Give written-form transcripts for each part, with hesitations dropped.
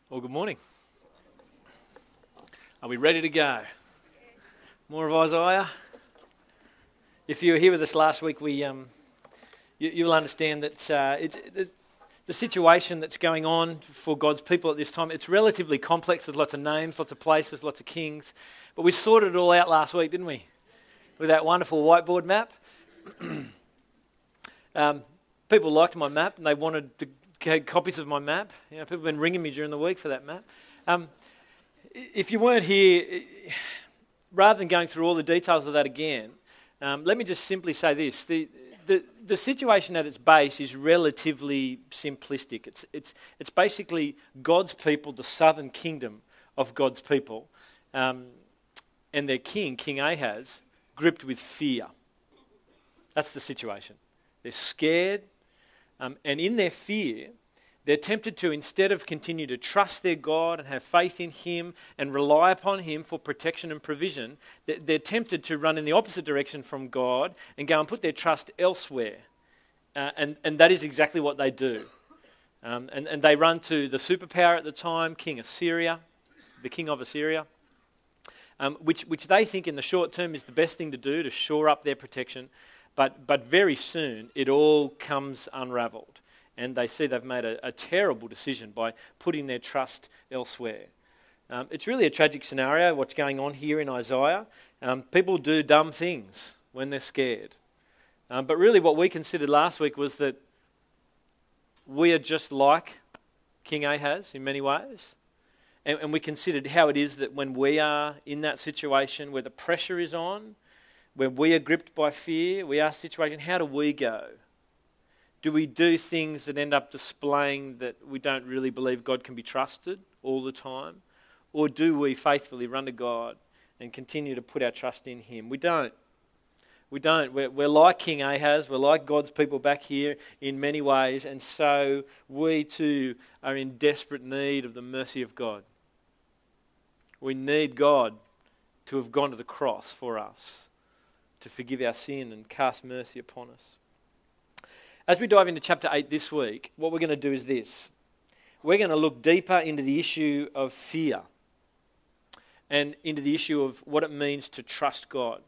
Well, good morning. Are we ready to go? More of Isaiah? If you were here with us last week, you'll understand that the situation that's going on for God's people at this time, it's relatively complex. There's lots of names, lots of places, lots of kings. But we sorted it all out last week, didn't we? With that wonderful whiteboard map. People liked my map and they wanted copies of my map. People have been ringing me during the week for that map. If you weren't here, rather than going through all the details of that again, let me just simply say this. The situation at its base is relatively simplistic. It's basically God's people, the southern kingdom of God's people, and their king, King Ahaz, gripped with fear. That's the situation. They're scared, and in their fear, they're tempted to, instead of continue to trust their God and have faith in Him and rely upon Him for protection and provision, they're tempted to run in the opposite direction from God and go and put their trust elsewhere. And that is exactly what they do. And they run to the superpower at the time, King Assyria, the king of Assyria, which they think in the short term is the best thing to do to shore up their protection. But very soon it all comes unravelled. And they see they've made a terrible decision by putting their trust elsewhere. It's really a tragic scenario, what's going on here in Isaiah. People do dumb things when they're scared. But really what we considered last week was that we are just like King Ahaz in many ways. And we considered how it is that when we are in that situation where the pressure is on, where we are gripped by fear, we are situation, how do we go? Do we do things that end up displaying that we don't really believe God can be trusted all the time? Or do we faithfully run to God and continue to put our trust in Him? We don't. We don't. We're like King Ahaz. We're like God's people back here in many ways. And so we too are in desperate need of the mercy of God. We need God to have gone to the cross for us, to forgive our sin and cast mercy upon us. As we dive into chapter 8 this week, what we're going to do is this. We're going to look deeper into the issue of fear and into the issue of what it means to trust God.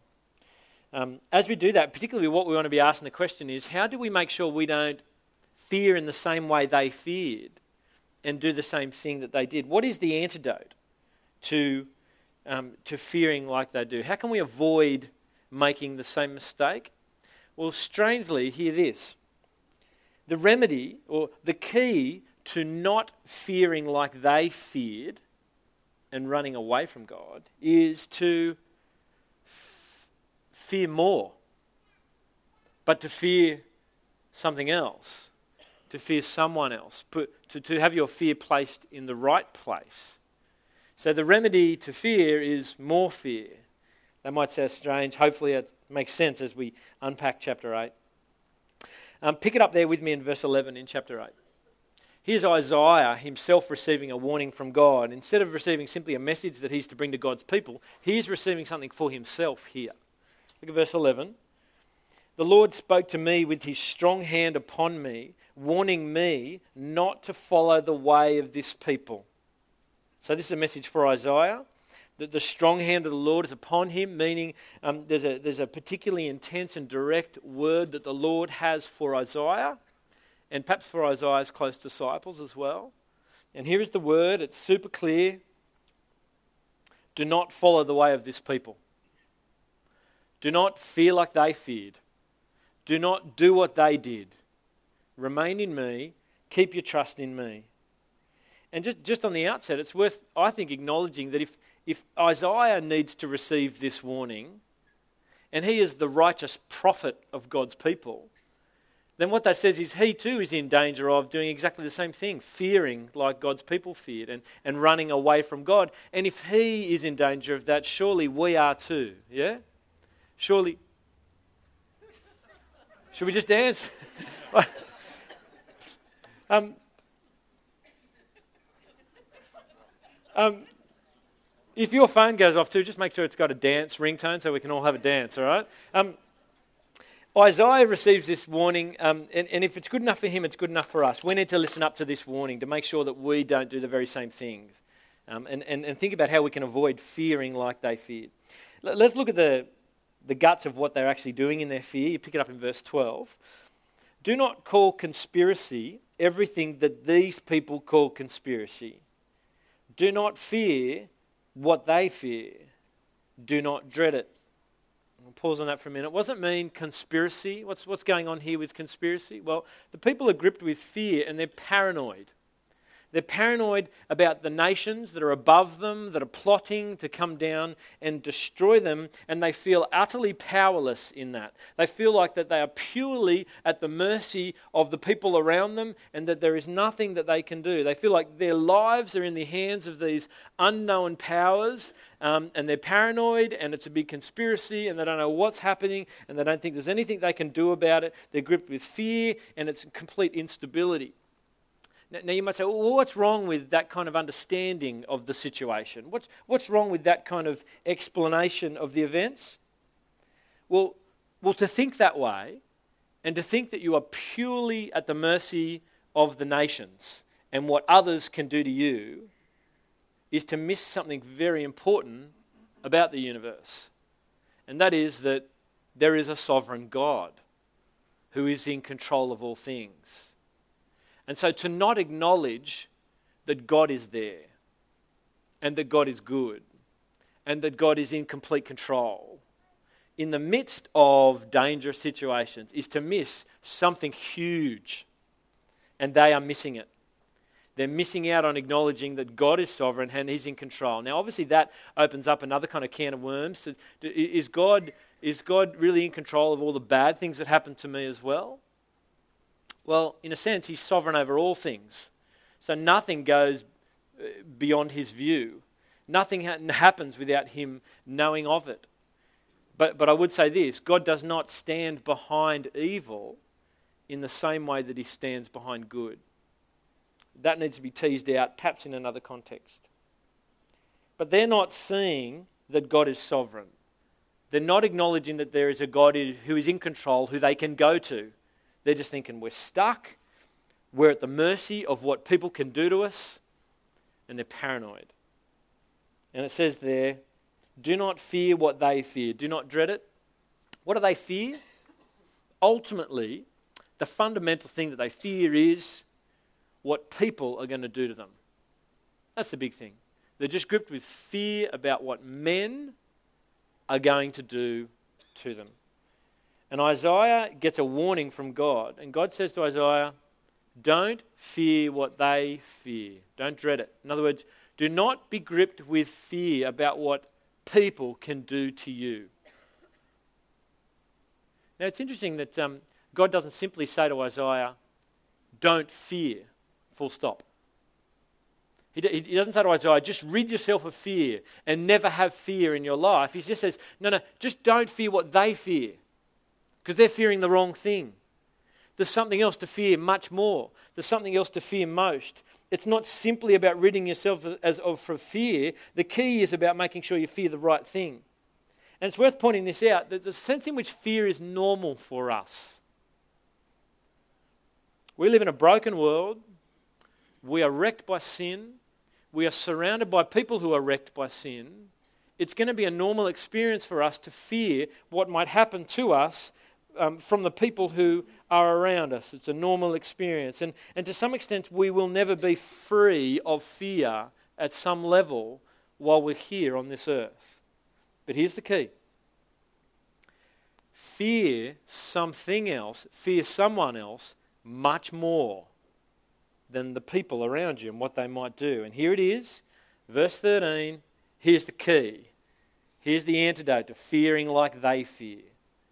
As we do that, particularly what we want to be asking the question is, how do we make sure we don't fear in the same way they feared and do the same thing that they did? What is the antidote to fearing like they do? How can we avoid making the same mistake? Well, strangely, hear this. The remedy, or the key to not fearing like they feared and running away from God, is to fear more, but to fear something else, to fear someone else, to have your fear placed in the right place. So the remedy to fear is more fear. That might sound strange. Hopefully it makes sense as we unpack chapter 8. Pick it up there with me in verse 11 in chapter 8. Here's Isaiah himself receiving a warning from God. Instead of receiving simply a message that he's to bring to God's people, he's receiving something for himself here. Look at verse 11. The Lord spoke to me with His strong hand upon me, warning me not to follow the way of this people. So this is a message for Isaiah. That the strong hand of the Lord is upon him, meaning there's a particularly intense and direct word that the Lord has for Isaiah, and perhaps for Isaiah's close disciples as well. And here is the word, it's super clear. Do not follow the way of this people. Do not fear like they feared. Do not do what they did. Remain in me, keep your trust in me. And just on the outset, it's worth, I think, acknowledging that if Isaiah needs to receive this warning, and he is the righteous prophet of God's people, then what that says is he too is in danger of doing exactly the same thing, fearing like God's people feared and running away from God. And if he is in danger of that, surely we are too, yeah? Surely. Should we just dance? If your phone goes off too, just make sure it's got a dance ringtone so we can all have a dance, all right? Isaiah receives this warning, and if it's good enough for him, it's good enough for us. We need to listen up to this warning to make sure that we don't do the very same things, and think about how we can avoid fearing like they feared. Let's look at the guts of what they're actually doing in their fear. You pick it up in verse 12. Do not call conspiracy everything that these people call conspiracy. Do not fear what they fear. Do not dread it. I'll pause on that for a minute. What does it mean, conspiracy? What's going on here with conspiracy? Well, the people are gripped with fear and they're paranoid. They're paranoid about the nations that are above them, that are plotting to come down and destroy them, and they feel utterly powerless in that. They feel like that they are purely at the mercy of the people around them and that there is nothing that they can do. They feel like their lives are in the hands of these unknown powers, and they're paranoid, and it's a big conspiracy, and they don't know what's happening, and they don't think there's anything they can do about it. They're gripped with fear, and it's complete instability. Now you might say, well, what's wrong with that kind of understanding of the situation? What's wrong with that kind of explanation of the events? Well, to think that way and to think that you are purely at the mercy of the nations and what others can do to you is to miss something very important about the universe. And that is that there is a sovereign God who is in control of all things. And so to not acknowledge that God is there and that God is good and that God is in complete control in the midst of dangerous situations is to miss something huge, and they are missing it. They're missing out on acknowledging that God is sovereign and He's in control. Now obviously that opens up another kind of can of worms. Is God really in control of all the bad things that happen to me as well? Well, in a sense, He's sovereign over all things. So nothing goes beyond His view. Nothing happens without Him knowing of it. But I would say this, God does not stand behind evil in the same way that He stands behind good. That needs to be teased out, perhaps in another context. But they're not seeing that God is sovereign. They're not acknowledging that there is a God who is in control, who they can go to. They're just thinking we're stuck, we're at the mercy of what people can do to us, and they're paranoid. And it says there, do not fear what they fear, do not dread it. What do they fear? Ultimately, the fundamental thing that they fear is what people are going to do to them. That's the big thing. They're just gripped with fear about what men are going to do to them. And Isaiah gets a warning from God. And God says to Isaiah, don't fear what they fear. Don't dread it. In other words, do not be gripped with fear about what people can do to you. Now it's interesting that God doesn't simply say to Isaiah, don't fear, full stop. He doesn't say to Isaiah, just rid yourself of fear and never have fear in your life. He just says, no, just don't fear what they fear. Because they're fearing the wrong thing. There's something else to fear much more. There's something else to fear most. It's not simply about ridding yourself of fear. The key is about making sure you fear the right thing. And it's worth pointing this out. There's a sense in which fear is normal for us. We live in a broken world. We are wrecked by sin. We are surrounded by people who are wrecked by sin. It's going to be a normal experience for us to fear what might happen to us from the people who are around us. It's a normal experience. And to some extent, we will never be free of fear at some level while we're here on this earth. But here's the key. Fear something else, fear someone else much more than the people around you and what they might do. And here it is, verse 13, here's the key. Here's the antidote to fearing like they fear.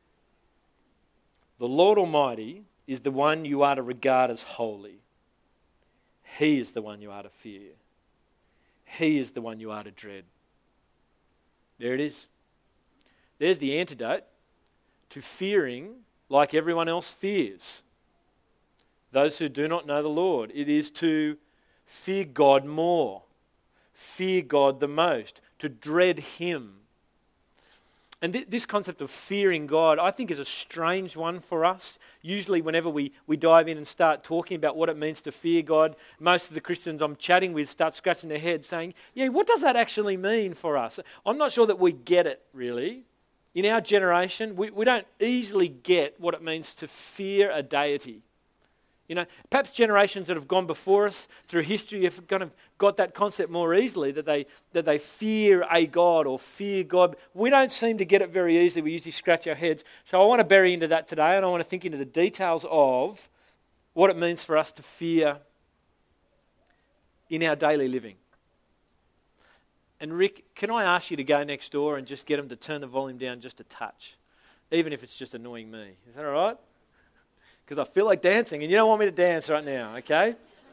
The Lord Almighty is the one you are to regard as holy. He is the one you are to fear. He is the one you are to dread. There it is. There's the antidote to fearing like everyone else fears. Those who do not know the Lord. It is to fear God more. Fear God the most. To dread Him. And this concept of fearing God, I think, is a strange one for us. Usually whenever we dive in and start talking about what it means to fear God, most of the Christians I'm chatting with start scratching their head saying, yeah, what does that actually mean for us? I'm not sure that we get it, really. In our generation, we don't easily get what it means to fear a deity. You know, perhaps generations that have gone before us through history have kind of got that concept more easily, that they fear a God or fear God. We don't seem to get it very easily. We usually scratch our heads. So I want to bury into that today, and I want to think into the details of what it means for us to fear in our daily living. And Rick, can I ask you to go next door and just get them to turn the volume down just a touch, even if it's just annoying me? Is that all right? Because I feel like dancing, and you don't want me to dance right now, okay?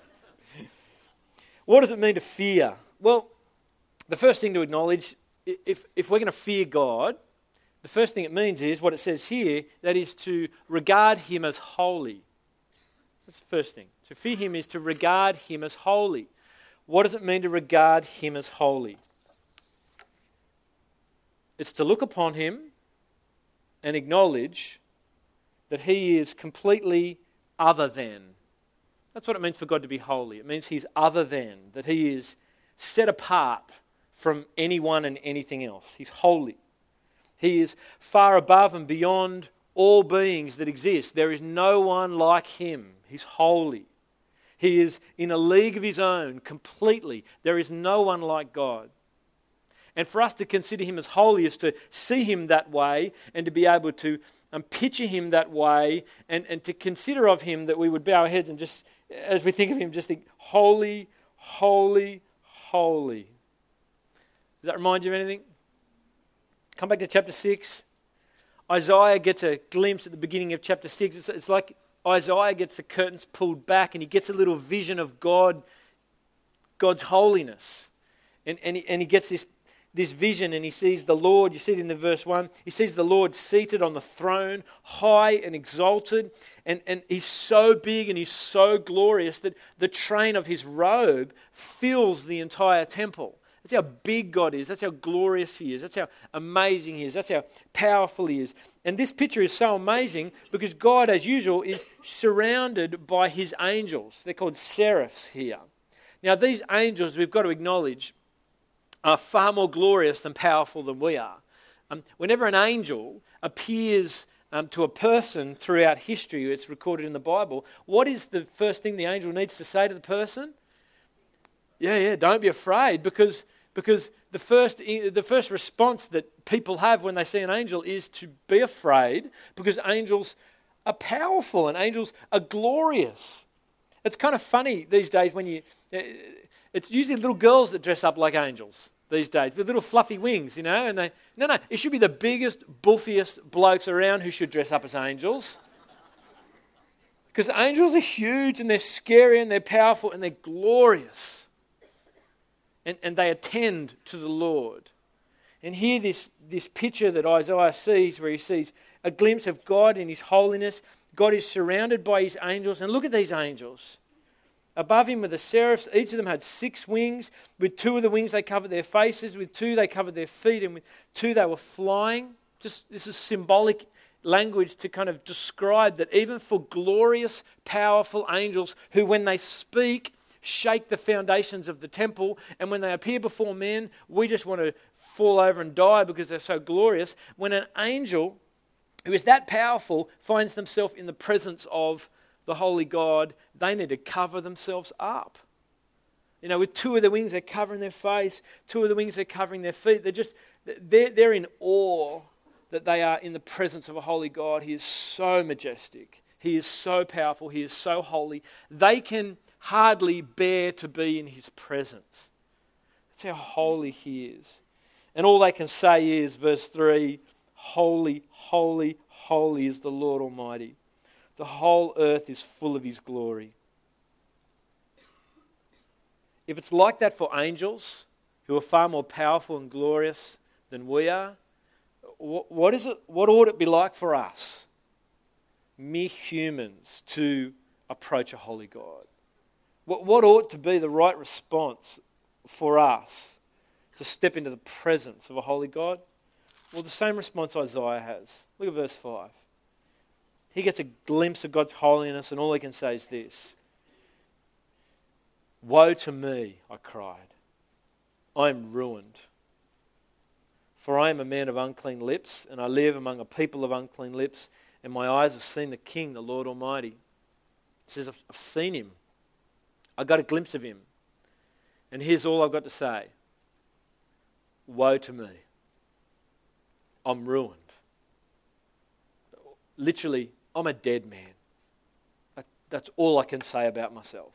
What does it mean to fear? Well, the first thing to acknowledge, if we're going to fear God, the first thing it means is what it says here, that is to regard him as holy. That's the first thing. To fear him is to regard him as holy. What does it mean to regard him as holy? It's to look upon him and acknowledge that he is completely other than. That's what it means for God to be holy. It means he's other than, that he is set apart from anyone and anything else. He's holy. He is far above and beyond all beings that exist. There is no one like him. He's holy. He is in a league of his own completely. There is no one like God. And for us to consider him as holy is to see him that way and to be able to picture him that way and to consider of him that we would bow our heads and just, as we think of him, just think, holy, holy, holy. Does that remind you of anything? Come back to chapter 6. Isaiah gets a glimpse at the beginning of chapter 6. It's like Isaiah gets the curtains pulled back and he gets a little vision of God, God's holiness. And he gets this vision and he sees the Lord, you see it in the verse 1, he sees the Lord seated on the throne, high and exalted, and he's so big and he's so glorious that the train of his robe fills the entire temple. That's how big God is, that's how glorious he is, that's how amazing he is, that's how powerful he is. And this picture is so amazing because God, as usual, is surrounded by his angels. They're called seraphs here. Now these angels, we've got to acknowledge, are far more glorious and powerful than we are. Whenever an angel appears to a person throughout history, it's recorded in the Bible, what is the first thing the angel needs to say to the person? Yeah, don't be afraid, because the first response that people have when they see an angel is to be afraid, because angels are powerful and angels are glorious. It's kind of funny these days when it's usually little girls that dress up like angels these days with little fluffy wings, and no, it should be the biggest, buffiest blokes around who should dress up as angels. Because angels are huge and they're scary and they're powerful and they're glorious. And they attend to the Lord. And here this picture that Isaiah sees, where he sees a glimpse of God in his holiness. God is surrounded by his angels. And look at these angels. Above him were the seraphs. Each of them had 6 wings. With 2 of the wings they covered their faces. With 2 they covered their feet. And with 2 they were flying. This is symbolic language to kind of describe that even for glorious, powerful angels who, when they speak, shake the foundations of the temple, and when they appear before men, we just want to fall over and die because they're so glorious. When an angel who is that powerful finds themselves in the presence of the holy God, they need to cover themselves up. With 2 of the wings they're covering their face, 2 of the wings they're covering their feet. They're in awe that they are in the presence of a holy God. He is so majestic. He is so powerful. He is so holy. They can hardly bear to be in his presence. That's how holy he is. And all they can say is, verse 3, holy, holy, holy is the Lord Almighty. The whole earth is full of his glory. If it's like that for angels, who are far more powerful and glorious than we are, what ought it be like for us, mere humans, to approach a holy God? What ought to be the right response for us to step into the presence of a holy God? Well, the same response Isaiah has. Look at verse 5. He gets a glimpse of God's holiness, and all he can say is this: "Woe to me," I cried. "I am ruined. For I am a man of unclean lips, and I live among a people of unclean lips, and my eyes have seen the King, the Lord Almighty." It says, I've seen him. I got a glimpse of him. And here's all I've got to say. Woe to me. I'm ruined. Literally, I'm a dead man. That's all I can say about myself.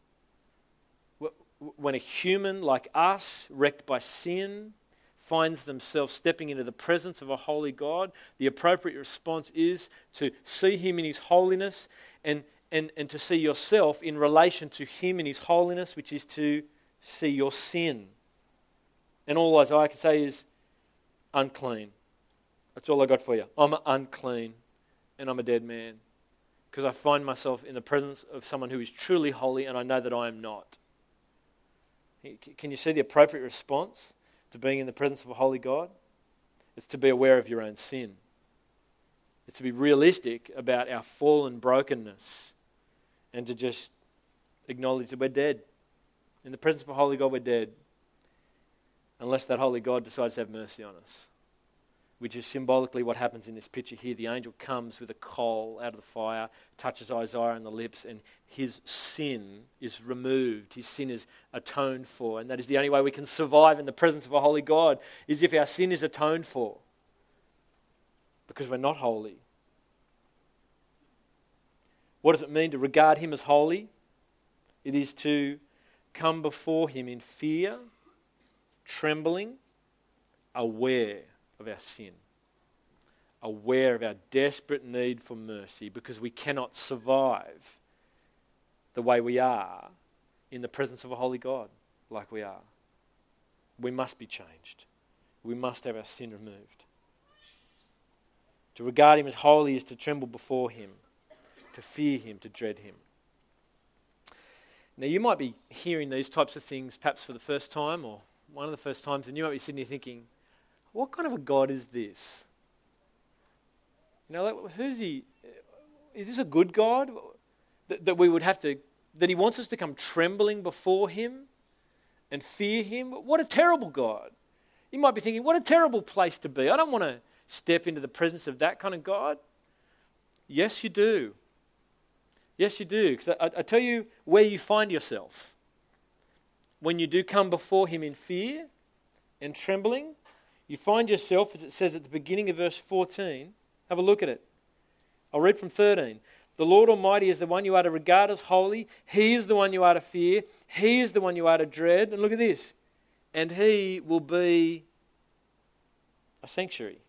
When a human like us, wrecked by sin, finds themselves stepping into the presence of a holy God, the appropriate response is to see him in his holiness and to see yourself in relation to him in his holiness, which is to see your sin. And all Isaiah can say is, unclean. That's all I got for you. I'm unclean and I'm a dead man because I find myself in the presence of someone who is truly holy and I know that I am not. Can you see the appropriate response to being in the presence of a holy God? It's to be aware of your own sin. It's to be realistic about our fallen brokenness and to just acknowledge that we're dead. In the presence of a holy God, we're dead. Unless that holy God decides to have mercy on us, which is symbolically what happens in this picture here. The angel comes with a coal out of the fire, touches Isaiah on the lips, and his sin is removed. His sin is atoned for. And that is the only way we can survive in the presence of a holy God, is if our sin is atoned for. Because we're not holy. What does it mean to regard him as holy? It is to come before him in fear, trembling, aware of our sin, aware of our desperate need for mercy, because we cannot survive the way we are in the presence of a holy God like we are. We must be changed. We must have our sin removed. To regard him as holy is to tremble before him, to fear him, to dread him. Now you might be hearing these types of things perhaps for the first time or one of the first times, and you might be sitting here thinking, what kind of a God is this? You know, who's he? Is this a good God that we would have to, that he wants us to come trembling before him and fear him? What a terrible God. You might be thinking, what a terrible place to be. I don't want to step into the presence of that kind of God. Yes, you do. Yes, you do. Because I tell you where you find yourself. When you do come before him in fear and trembling, you find yourself, as it says at the beginning of verse 14, have a look at it. I'll read from 13. The Lord Almighty is the one you are to regard as holy. He is the one you are to fear. He is the one you are to dread. And look at this. And he will be a sanctuary.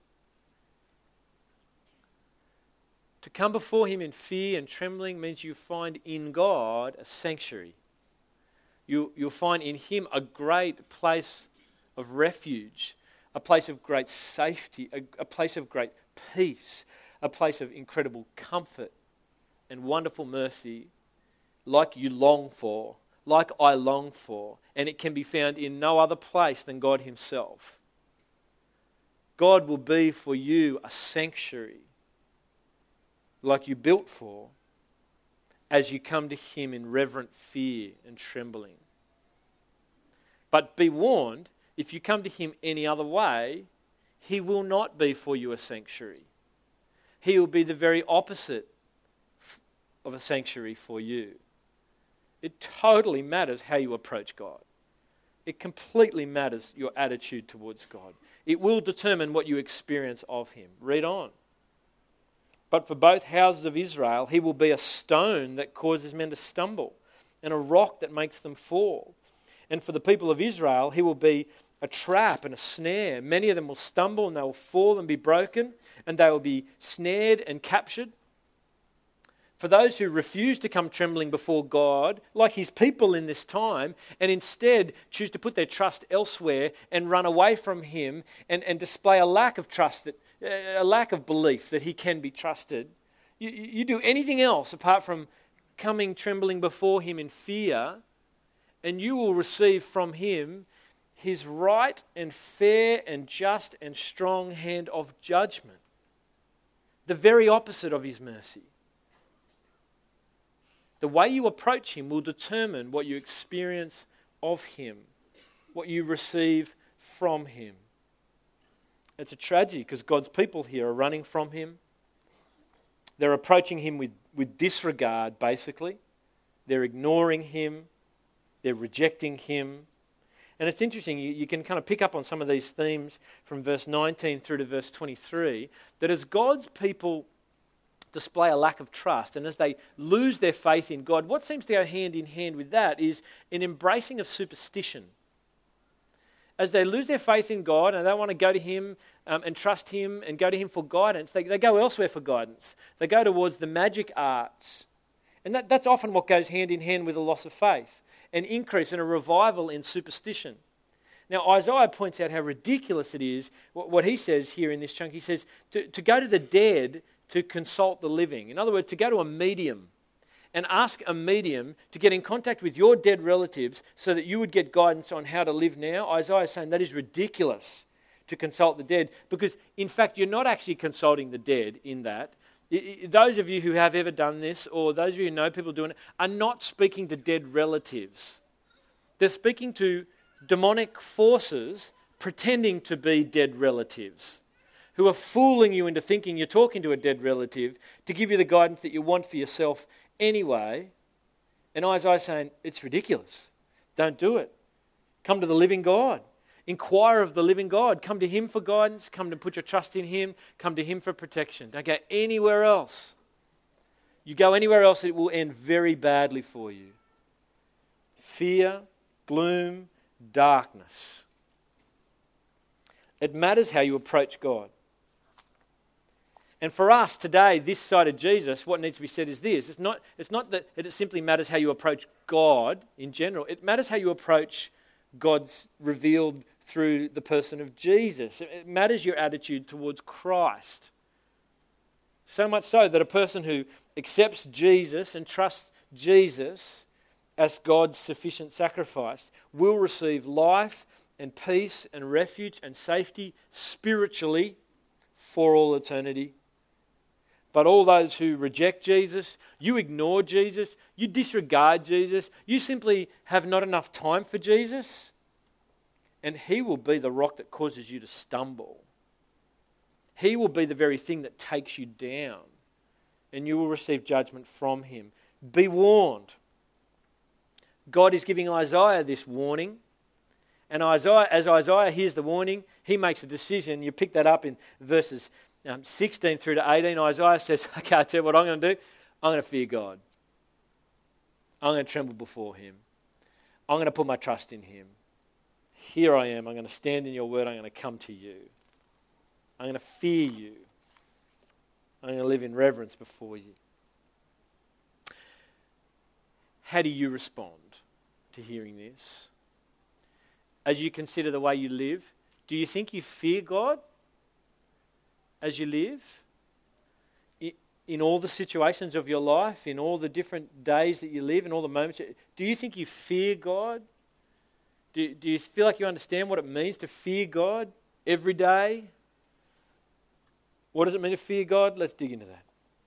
To come before him in fear and trembling means you find in God a sanctuary. You'll find in him a great place of refuge, a place of great safety, a place of great peace, a place of incredible comfort and wonderful mercy, like you long for, like I long for, and it can be found in no other place than God himself. God will be for you a sanctuary, like you built for, as you come to him in reverent fear and trembling. But be warned, if you come to him any other way, he will not be for you a sanctuary. He will be the very opposite of a sanctuary for you. It totally matters how you approach God. It completely matters your attitude towards God. It will determine what you experience of him. Read on. But for both houses of Israel, he will be a stone that causes men to stumble and a rock that makes them fall. And for the people of Israel, he will be a trap and a snare. Many of them will stumble and they will fall and be broken, and they will be snared and captured. For those who refuse to come trembling before God, like his people in this time, and instead choose to put their trust elsewhere and run away from him and display a lack of trust, a lack of belief that he can be trusted. You do anything else apart from coming trembling before him in fear, and you will receive from him his right and fair and just and strong hand of judgment. The very opposite of his mercy. The way you approach him will determine what you experience of him, what you receive from him. It's a tragedy because God's people here are running from him. They're approaching him with disregard, basically. They're ignoring him. They're rejecting him. And it's interesting, you can kind of pick up on some of these themes from verse 19 through to verse 23, that as God's people display a lack of trust and as they lose their faith in God, what seems to go hand in hand with that is an embracing of superstition. As they lose their faith in God and they don't want to go to him and trust him and go to him for guidance, they go elsewhere for guidance. They go towards the magic arts. And that's often what goes hand in hand with a loss of faith, an increase and a revival in superstition. Now, Isaiah points out how ridiculous it is, what he says here in this chunk. He says to go to the dead to consult the living. In other words, to go to a medium and ask a medium to get in contact with your dead relatives so that you would get guidance on how to live now. Isaiah is saying that is ridiculous to consult the dead because, in fact, you're not actually consulting the dead in that. Those of you who have ever done this, or those of you who know people doing it, are not speaking to dead relatives. They're speaking to demonic forces pretending to be dead relatives who are fooling you into thinking you're talking to a dead relative to give you the guidance that you want for yourself anyway. And Isaiah's saying, it's ridiculous. Don't do it. Come to the living God. Inquire of the living God. Come to him for guidance. Come to put your trust in him. Come to him for protection. Don't go anywhere else. You go anywhere else, it will end very badly for you. Fear, gloom, darkness. It matters how you approach God. And for us today, this side of Jesus, what needs to be said is this. It's not that it simply matters how you approach God in general. It matters how you approach God's revealed through the person of Jesus. It matters your attitude towards Christ. So much so that a person who accepts Jesus and trusts Jesus as God's sufficient sacrifice will receive life and peace and refuge and safety spiritually for all eternity. But all those who reject Jesus, you ignore Jesus, you disregard Jesus, you simply have not enough time for Jesus, and he will be the rock that causes you to stumble. He will be the very thing that takes you down, and you will receive judgment from him. Be warned. God is giving Isaiah this warning, and as Isaiah hears the warning, he makes a decision. You pick that up in verses 16 through to 18. Isaiah says, okay, I'll tell you what I'm going to do. I'm going to fear God. I'm going to tremble before him. I'm going to put my trust in him. Here I am. I'm going to stand in your word. I'm going to come to you. I'm going to fear you. I'm going to live in reverence before you. How do you respond to hearing this? As you consider the way you live, do you think you fear God as you live? In all the situations of your life, in all the different days that you live, in all the moments, do you think you fear God? Do you feel like you understand what it means to fear God every day? What does it mean to fear God? Let's dig into that.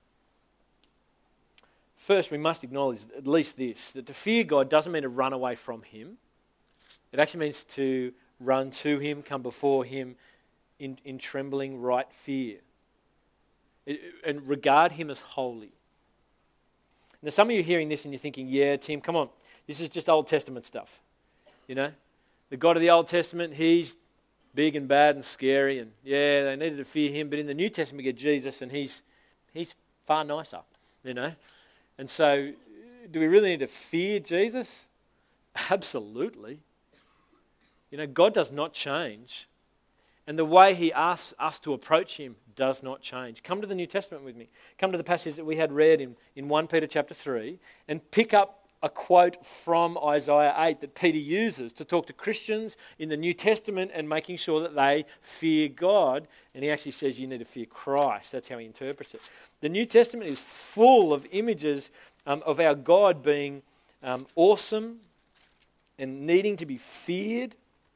First, we must acknowledge at least this, that to fear God doesn't mean to run away from him. It actually means to run to him, come before him in trembling right fear. And regard him as holy. Now some of you are hearing this and you're thinking, yeah, Tim, come on, this is just Old Testament stuff. You know, the God of the Old Testament, he's big and bad and scary, and yeah, they needed to fear him, but in the New Testament we get Jesus and he's far nicer, you know. And so, do we really need to fear Jesus? Absolutely. You know, God does not change. And the way he asks us to approach him does not change. Come to the New Testament with me. Come to the passage that we had read in 1 Peter chapter 3 and pick up a quote from Isaiah 8 that Peter uses to talk to Christians in the New Testament and making sure that they fear God. And he actually says you need to fear Christ. That's how he interprets it. The New Testament is full of images of our God being awesome and needing to be feared.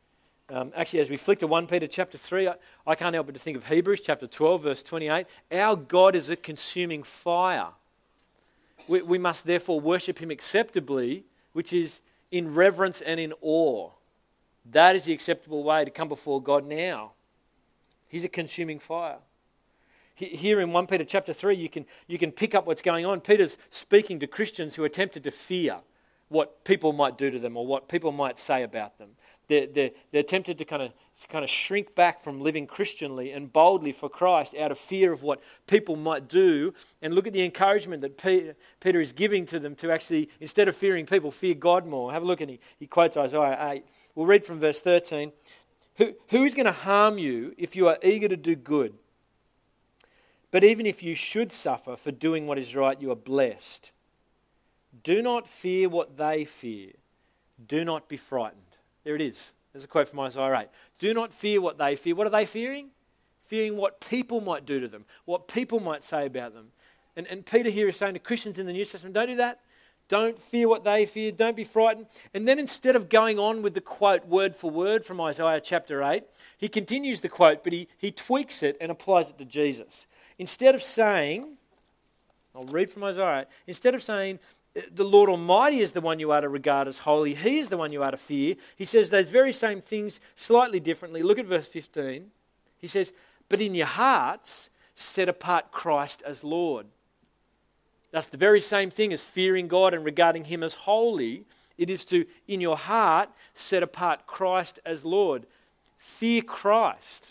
Actually, as we flick to 1 Peter chapter 3, I can't help but to think of Hebrews chapter 12, verse 28. Our God is a consuming fire. We must therefore worship him acceptably, which is in reverence and in awe. That is the acceptable way to come before God now. He's a consuming fire. Here in 1 Peter chapter 3, you can pick up what's going on. Peter's speaking to Christians who are tempted to fear what people might do to them or what people might say about them. They're tempted to kind of shrink back from living Christianly and boldly for Christ out of fear of what people might do. And look at the encouragement that Peter is giving to them to actually, instead of fearing people, fear God more. Have a look, and he quotes Isaiah 8. We'll read from verse 13. Who is going to harm you if you are eager to do good? But even if you should suffer for doing what is right, you are blessed. Do not fear what they fear. Do not be frightened. There it is. There's a quote from Isaiah 8. Do not fear what they fear. What are they fearing? Fearing what people might do to them, what people might say about them. And Peter here is saying to Christians in the New Testament, don't do that. Don't fear what they fear. Don't be frightened. And then instead of going on with the quote word for word from Isaiah chapter 8, he continues the quote, but he tweaks it and applies it to Jesus. Instead of saying, I'll read from Isaiah 8, instead of saying, the Lord Almighty is the one you are to regard as holy, he is the one you are to fear, he says those very same things slightly differently. Look at verse 15. He says, but in your hearts, set apart Christ as Lord. That's the very same thing as fearing God and regarding him as holy. It is to, in your heart, set apart Christ as Lord. Fear Christ.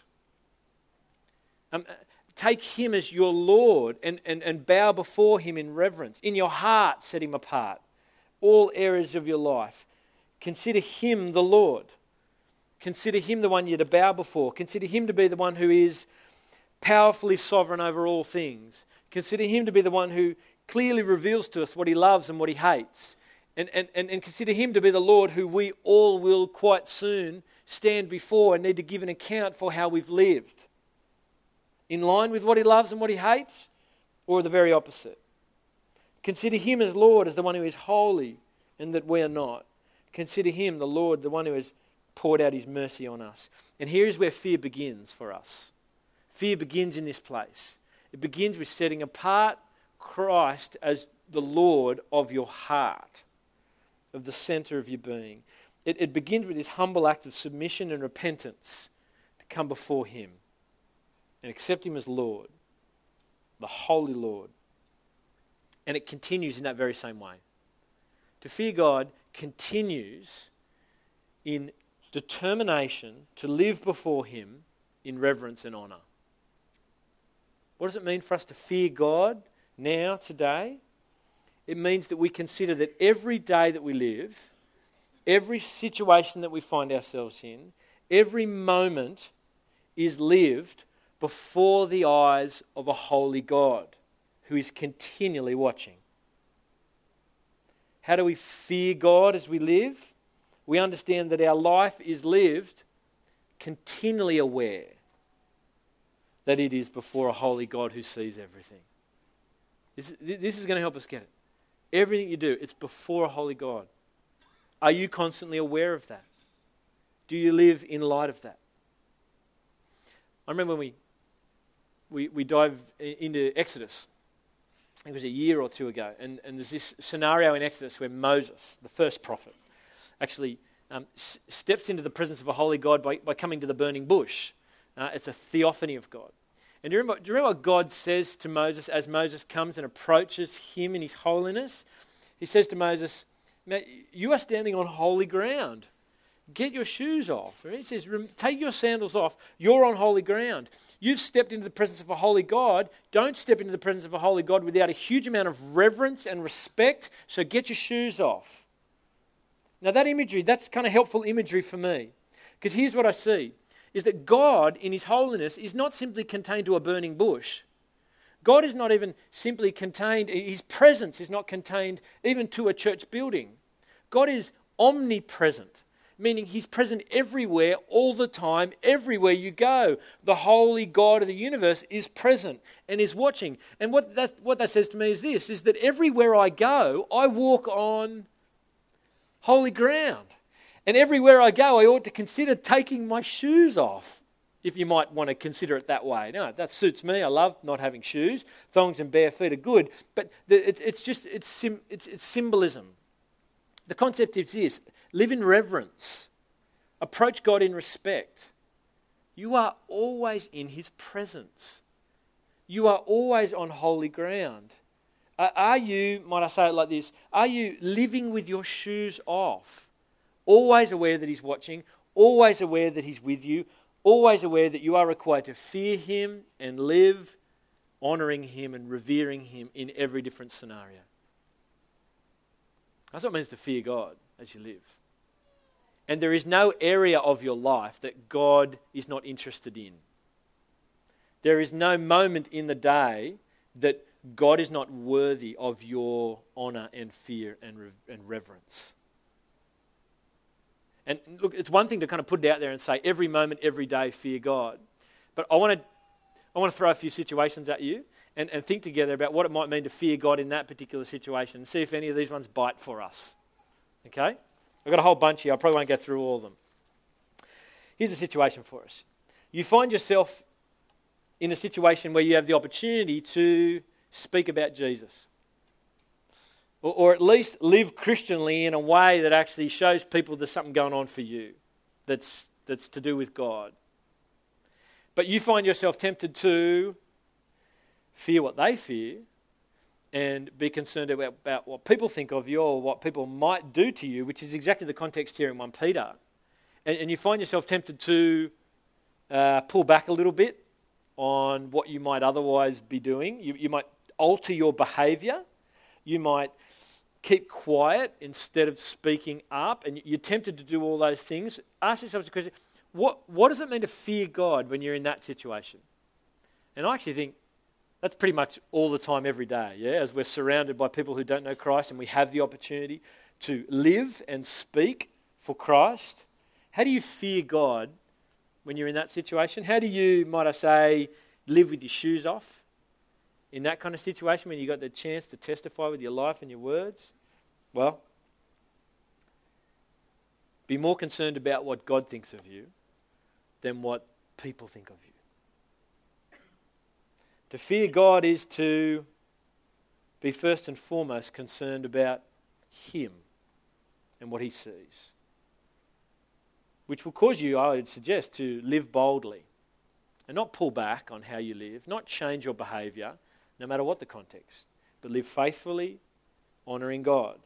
Take him as your Lord and bow before him in reverence. In your heart, set him apart. All areas of your life. Consider him the Lord. Consider him the one you're to bow before. Consider him to be the one who is powerfully sovereign over all things. Consider him to be the one who clearly reveals to us what he loves and what he hates. And consider him to be the Lord who we all will quite soon stand before and need to give an account for how we've lived. In line with what he loves and what he hates, or the very opposite. Consider him as Lord, as the one who is holy and that we are not. Consider him, the Lord, the one who has poured out his mercy on us. And here is where fear begins for us. Fear begins in this place. It begins with setting apart Christ as the Lord of your heart, of the center of your being. It begins with this humble act of submission and repentance to come before him and accept him as Lord, the Holy Lord. And it continues in that very same way. To fear God continues in determination to live before him in reverence and honour. What does it mean for us to fear God now, today? It means that we consider that every day that we live, every situation that we find ourselves in, every moment is lived before the eyes of a holy God who is continually watching. How do we fear God as we live? We understand that our life is lived continually aware that it is before a holy God who sees everything. This is going to help us get it. Everything you do, it's before a holy God. Are you constantly aware of that? Do you live in light of that? I remember when we dive into Exodus. It was a year or two ago, and there's this scenario in Exodus where Moses, the first prophet, actually steps into the presence of a holy God by coming to the burning bush. It's a theophany of God. And do you remember what God says to Moses as Moses comes and approaches him in his holiness? He says to Moses, you are standing on holy ground. Get your shoes off. He says, take your sandals off. You're on holy ground. You've stepped into the presence of a holy God. Don't step into the presence of a holy God without a huge amount of reverence and respect. So get your shoes off. Now that imagery, that's kind of helpful imagery for me. Because here's what I see, is that God in his holiness is not simply contained to a burning bush. God is not even simply contained, his presence is not contained even to a church building. God is omnipresent, meaning he's present everywhere, all the time, everywhere you go. The holy God of the universe is present and is watching. And what that says to me is this, is that everywhere I go, I walk on holy ground. And everywhere I go, I ought to consider taking my shoes off, if you might want to consider it that way. No, that suits me. I love not having shoes. Thongs and bare feet are good. But it's symbolism. The concept is this: live in reverence. Approach God in respect. You are always in His presence. You are always on holy ground. Are you, might I say it like this, are you living with your shoes off? Always aware that He's watching, always aware that He's with you, always aware that you are required to fear Him and live honouring Him and revering Him in every different scenario. That's what it means to fear God as you live. And there is no area of your life that God is not interested in. There is no moment in the day that God is not worthy of your honour and fear and reverence. And look, it's one thing to kind of put it out there and say, every moment, every day, fear God. But I want to throw a few situations at you and think together about what it might mean to fear God in that particular situation and see if any of these ones bite for us. Okay? I've got a whole bunch here. I probably won't go through all of them. Here's a situation for us. You find yourself in a situation where you have the opportunity to speak about Jesus. Or at least live Christianly in a way that actually shows people there's something going on for you that's to do with God. But you find yourself tempted to fear what they fear and be concerned about what people think of you or what people might do to you, which is exactly the context here in 1 Peter. And you find yourself tempted to pull back a little bit on what you might otherwise be doing. You might alter your behaviour. You might keep quiet instead of speaking up, and you're tempted to do all those things. Ask yourself the question, what does it mean to fear God when you're in that situation? And I actually think that's pretty much all the time, every day, yeah, as we're surrounded by people who don't know Christ and we have the opportunity to live and speak for Christ. How do you fear God when you're in that situation? How do you, might I say, live with your shoes off in that kind of situation when you got the chance to testify with your life and your words? Well, be more concerned about what God thinks of you than what people think of you. To fear God is to be first and foremost concerned about Him and what He sees, which will cause you, I would suggest, to live boldly and not pull back on how you live, not change your behaviour, no matter what the context, but live faithfully, honouring God.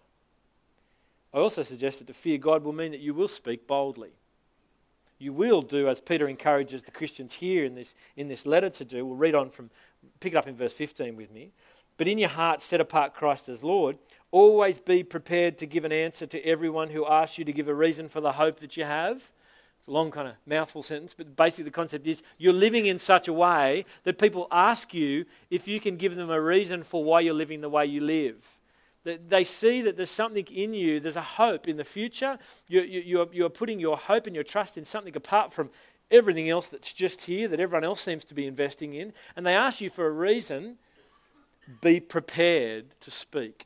I also suggest that to fear God will mean that you will speak boldly. You will do as Peter encourages the Christians here in this letter to do. We'll read on pick it up in verse 15 with me. But in your heart set apart Christ as Lord. Always be prepared to give an answer to everyone who asks you to give a reason for the hope that you have. It's a long kind of mouthful sentence, but basically the concept is you're living in such a way that people ask you if you can give them a reason for why you're living the way you live. They see that there's something in you, there's a hope in the future. You're putting your hope and your trust in something apart from everything else that's just here, that everyone else seems to be investing in. And they ask you for a reason. Be prepared to speak.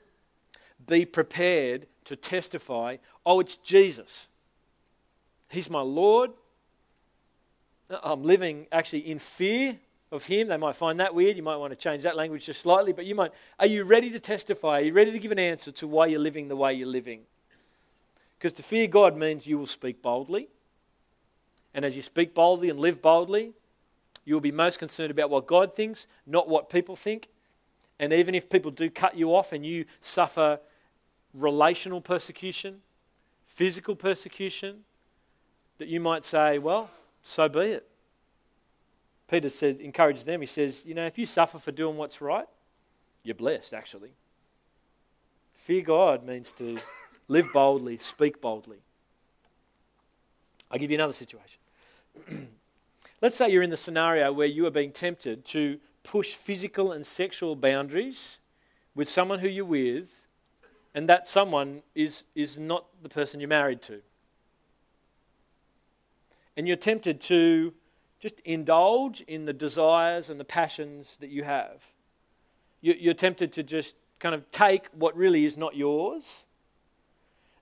Be prepared to testify, oh, it's Jesus. He's my Lord. I'm living actually in fear of Him. They might find that weird. You might want to change that language just slightly, but are you ready to testify? Are you ready to give an answer to why you're living the way you're living? Because to fear God means you will speak boldly. And as you speak boldly and live boldly, you will be most concerned about what God thinks, not what people think. And even if people do cut you off and you suffer relational persecution, physical persecution, that you might say, well, so be it. Peter encourages them, he says, if you suffer for doing what's right, you're blessed, actually. Fear God means to live boldly, speak boldly. I'll give you another situation. Let's say you're in the scenario where you are being tempted to push physical and sexual boundaries with someone who you're with, and that someone is not the person you're married to. And you're tempted to just indulge in the desires and the passions that you have. You're tempted to just kind of take what really is not yours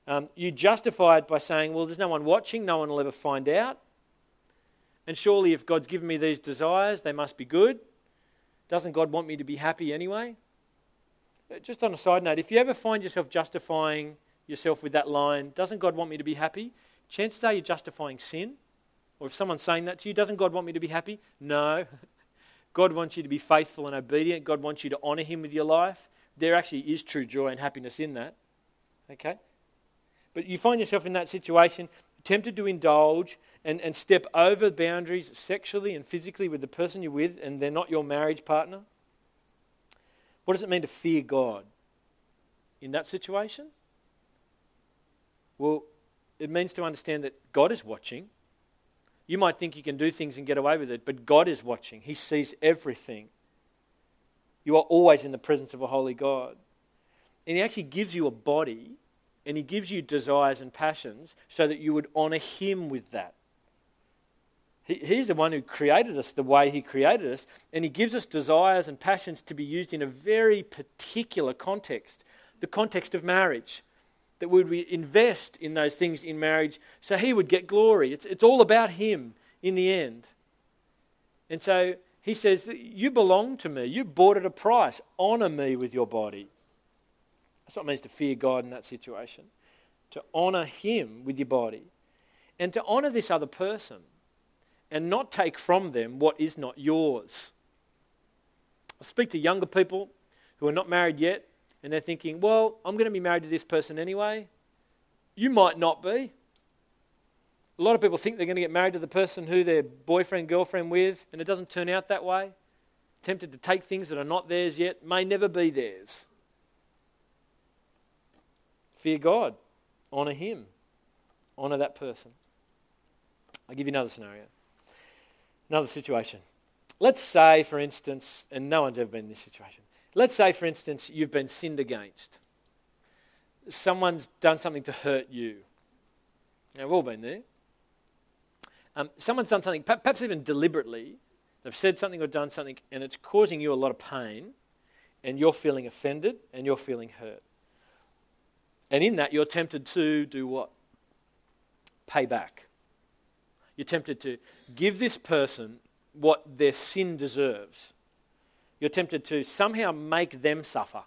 You justify it by saying, well, there's no one watching, no one will ever find out. And surely if God's given me these desires, they must be good. Doesn't God want me to be happy anyway? Just on a side note, if you ever find yourself justifying yourself with that line, doesn't God want me to be happy? Chances are you're justifying sin. Or if someone's saying that to you, doesn't God want me to be happy? No. God wants you to be faithful and obedient. God wants you to honour him with your life. There actually is true joy and happiness in that. Okay? But you find yourself in that situation, tempted to indulge and step over boundaries sexually and physically with the person you're with, and they're not your marriage partner. What does it mean to fear God in that situation? Well, it means to understand that God is watching. You might think you can do things and get away with it, but God is watching. He sees everything. You are always in the presence of a holy God. And he actually gives you a body, and he gives you desires and passions so that you would honour him with that. He's the one who created us the way he created us, and he gives us desires and passions to be used in a very particular context, the context of marriage, that we would invest in those things in marriage so he would get glory. It's all about him in the end. And so he says, you belong to me. You bought at a price. Honour me with your body. That's what it means to fear God in that situation. To honour him with your body. And to honour this other person. And not take from them what is not yours. I speak to younger people who are not married yet, and they're thinking, well, I'm going to be married to this person anyway. You might not be. A lot of people think they're going to get married to the person who they're boyfriend, girlfriend with, and it doesn't turn out that way. Tempted to take things that are not theirs yet, may never be theirs. Fear God. Honour him. Honour that person. I'll give you another scenario. Another situation. Let's say, for instance, and no one's ever been in this situation. Let's say, for instance, you've been sinned against. Someone's done something to hurt you. Now, we've all been there. Someone's done something, perhaps even deliberately. They've said something or done something, and it's causing you a lot of pain, and you're feeling offended, and you're feeling hurt. And in that, you're tempted to do what? Pay back. You're tempted to give this person what their sin deserves. You're tempted to somehow make them suffer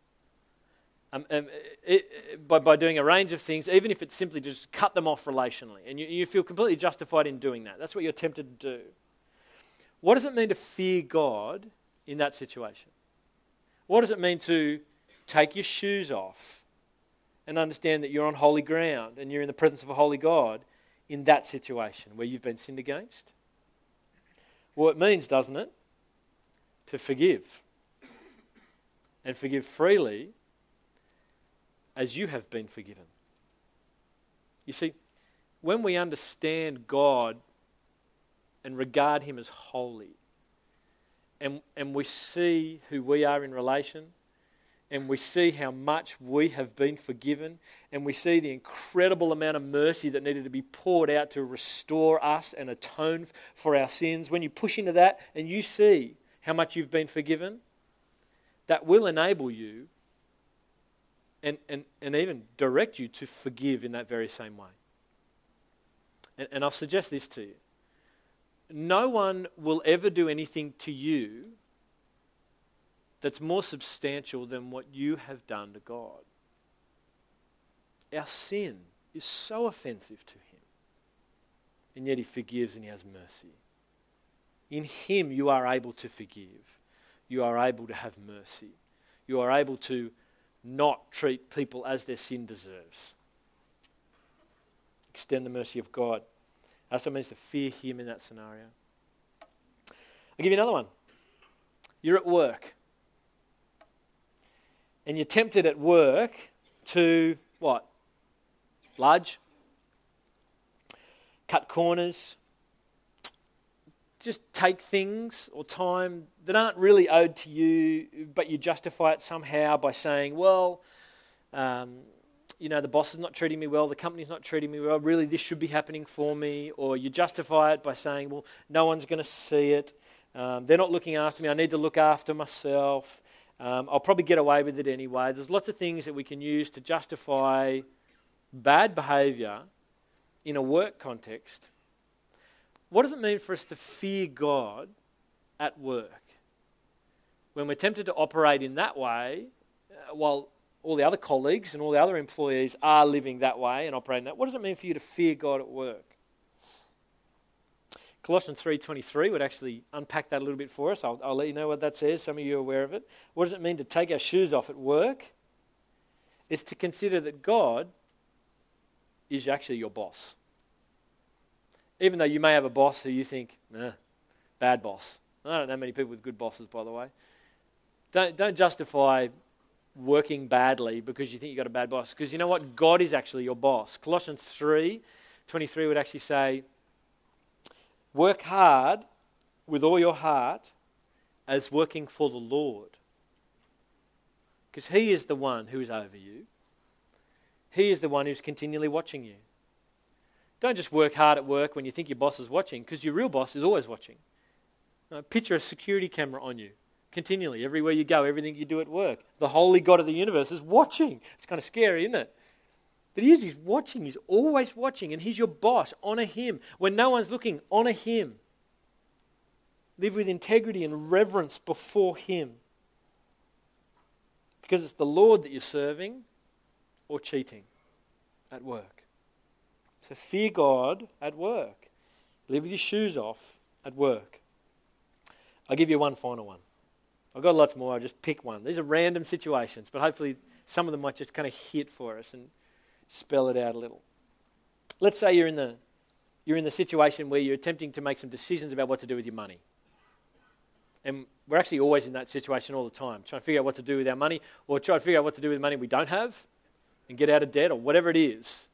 by doing a range of things, even if it's simply just cut them off relationally. And you feel completely justified in doing that. That's what you're tempted to do. What does it mean to fear God in that situation? What does it mean to take your shoes off and understand that you're on holy ground and you're in the presence of a holy God in that situation where you've been sinned against? Well, it means, doesn't it, to forgive. And forgive freely as you have been forgiven. You see, when we understand God and regard him as holy, and we see who we are in relation, and we see how much we have been forgiven, and we see the incredible amount of mercy that needed to be poured out to restore us and atone for our sins, when you push into that and you see how much you've been forgiven, that will enable you and even direct you to forgive in that very same way. And I'll suggest this to you. No one will ever do anything to you that's more substantial than what you have done to God. Our sin is so offensive to him, and yet he forgives and he has mercy. In him you are able to forgive. You are able to have mercy. You are able to not treat people as their sin deserves. Extend the mercy of God. That's what it means to fear him in that scenario. I'll give you another one. You're at work. And you're tempted at work to, what? Bludge? Cut corners? Just take things or time that aren't really owed to you, but you justify it somehow by saying, well, the boss is not treating me well, the company's not treating me well, really this should be happening for me. Or you justify it by saying, well, no one's going to see it. They're not looking after me, I need to look after myself. I'll probably get away with it anyway. There's lots of things that we can use to justify bad behaviour in a work context, what does it mean for us to fear God at work? When we're tempted to operate in that way, while all the other colleagues and all the other employees are living that way and operating that, what does it mean for you to fear God at work? Colossians 3:23 would actually unpack that a little bit for us. I'll let you know what that says. Some of you are aware of it. What does it mean to take our shoes off at work? It's to consider that God is actually your boss. Even though you may have a boss who you think, bad boss. I don't know many people with good bosses, by the way. Don't justify working badly because you think you've got a bad boss. Because you know what? God is actually your boss. Colossians 3:23 would actually say, work hard with all your heart as working for the Lord. Because He is the one who is over you. He is the one who's continually watching you. Don't just work hard at work when you think your boss is watching, because your real boss is always watching. Picture a security camera on you, continually, everywhere you go, everything you do at work. The holy God of the universe is watching. It's kind of scary, isn't it? But He's watching. He's always watching, and He's your boss. Honour Him. When no one's looking, honour Him. Live with integrity and reverence before Him. Because it's the Lord that you're serving or cheating at work. So fear God at work. Live with your shoes off at work. I'll give you one final one. I've got lots more. I'll just pick one. These are random situations, but hopefully some of them might just kind of hit for us and spell it out a little. Let's say you're in the situation where you're attempting to make some decisions about what to do with your money. And we're actually always in that situation all the time, trying to figure out what to do with our money, or try to figure out what to do with the money we don't have and get out of debt, or whatever it is.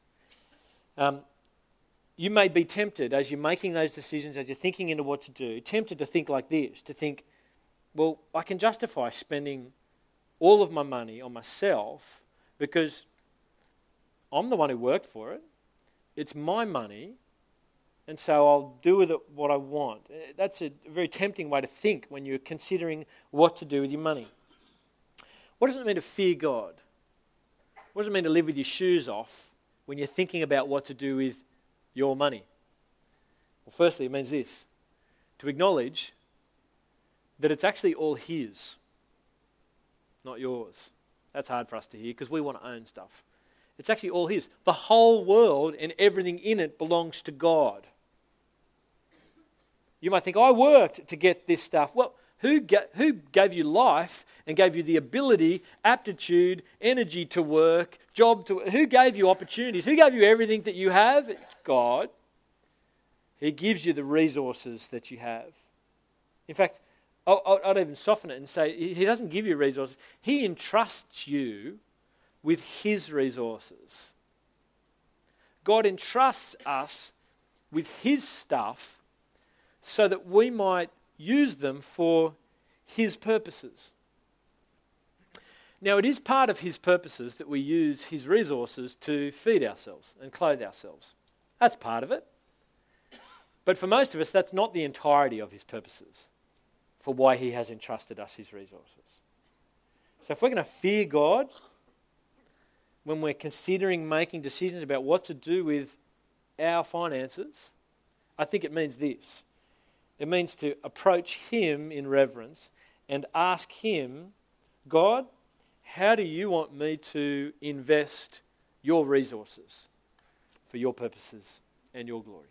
You may be tempted, as you're making those decisions, as you're thinking into what to do, tempted to think like this, to think, well, I can justify spending all of my money on myself because I'm the one who worked for it. It's my money, and so I'll do with it what I want. That's a very tempting way to think when you're considering what to do with your money. What does it mean to fear God? What does it mean to live with your shoes off when you're thinking about what to do with your money? Well, firstly, it means this: to acknowledge that it's actually all His, not yours. That's hard for us to hear because we want to own stuff. It's actually all His. The whole world and everything in it belongs to God. You might think, I worked to get this stuff. Well, who gave you life and gave you the ability, aptitude, energy to work, who gave you opportunities? Who gave you everything that you have? It's God. He gives you the resources that you have. In fact, I'd even soften it and say He doesn't give you resources. He entrusts you with His resources. God entrusts us with His stuff so that we might use them for His purposes. Now, it is part of His purposes that we use His resources to feed ourselves and clothe ourselves. That's part of it. But for most of us, that's not the entirety of His purposes for why He has entrusted us His resources. So if we're going to fear God, when we're considering making decisions about what to do with our finances, I think it means this. It means to approach Him in reverence and ask Him, God, how do you want me to invest your resources for your purposes and your glory?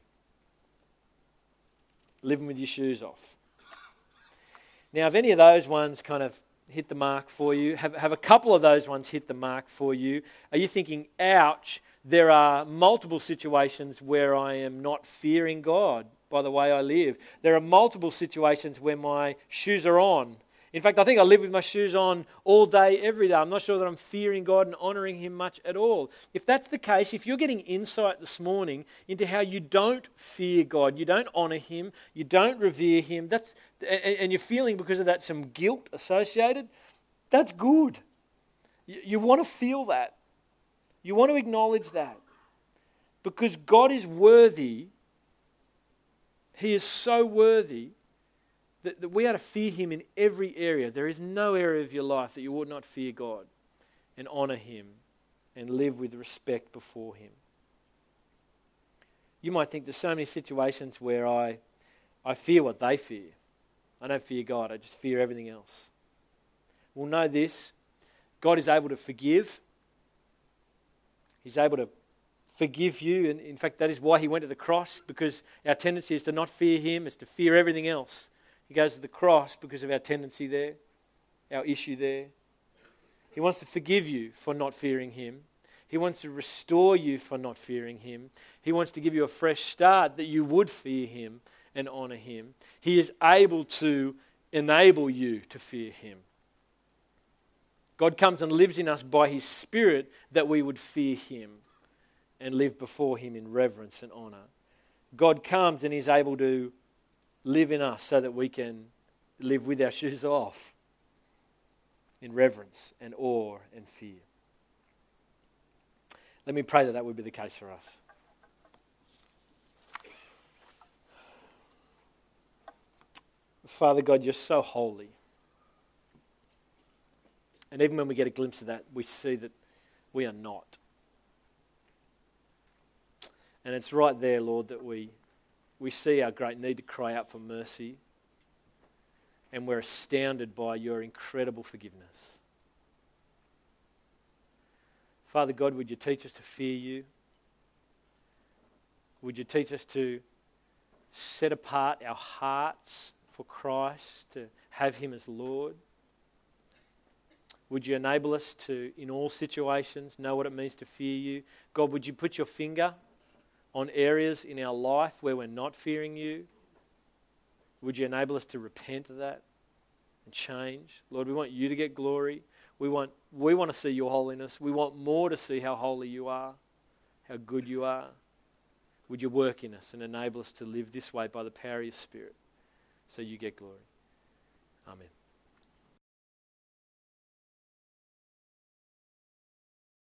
Living with your shoes off. Now, if any of those ones kind of hit the mark for you, have a couple of those ones hit the mark for you, are you thinking, ouch, there are multiple situations where I am not fearing God by the way I live. There are multiple situations where my shoes are on. In fact, I think I live with my shoes on all day, every day. I'm not sure that I'm fearing God and honouring Him much at all. If that's the case, if you're getting insight this morning into how you don't fear God, you don't honour Him, you don't revere Him, and you're feeling because of that some guilt associated, that's good. You want to feel that. You want to acknowledge that. Because God is worthy. He is so worthy that we are to fear Him in every area. There is no area of your life that you would not fear God and honour Him and live with respect before him. You might think there's so many situations where I fear what they fear. I don't fear God, I just fear everything else. Well, know this, God is able to forgive. He's able to forgive you, and in fact that is why he went to the cross, because our tendency is to not fear him, it's to fear everything else. He goes to the cross because of our tendency there, our issue there. He wants to forgive you for not fearing him. He wants to restore you for not fearing him. He wants to give you a fresh start that you would fear him and honour him. He is able to enable you to fear him. God comes and lives in us by his Spirit that we would fear him and live before him in reverence and honour. God comes and is able to live in us so that we can live with our shoes off in reverence and awe and fear. Let me pray that that would be the case for us. Father God, you're so holy. And even when we get a glimpse of that, we see that we are not. And it's right there, Lord, that we see our great need to cry out for mercy. And we're astounded by your incredible forgiveness. Father God, would you teach us to fear you? Would you teach us to set apart our hearts for Christ, to have him as Lord? Would you enable us to, in all situations, know what it means to fear you? God, would you put your finger on areas in our life where we're not fearing you? Would you enable us to repent of that and change? Lord, we want you to get glory. We want to see your holiness. We want more to see how holy you are, how good you are. Would you work in us and enable us to live this way by the power of your Spirit so you get glory? Amen.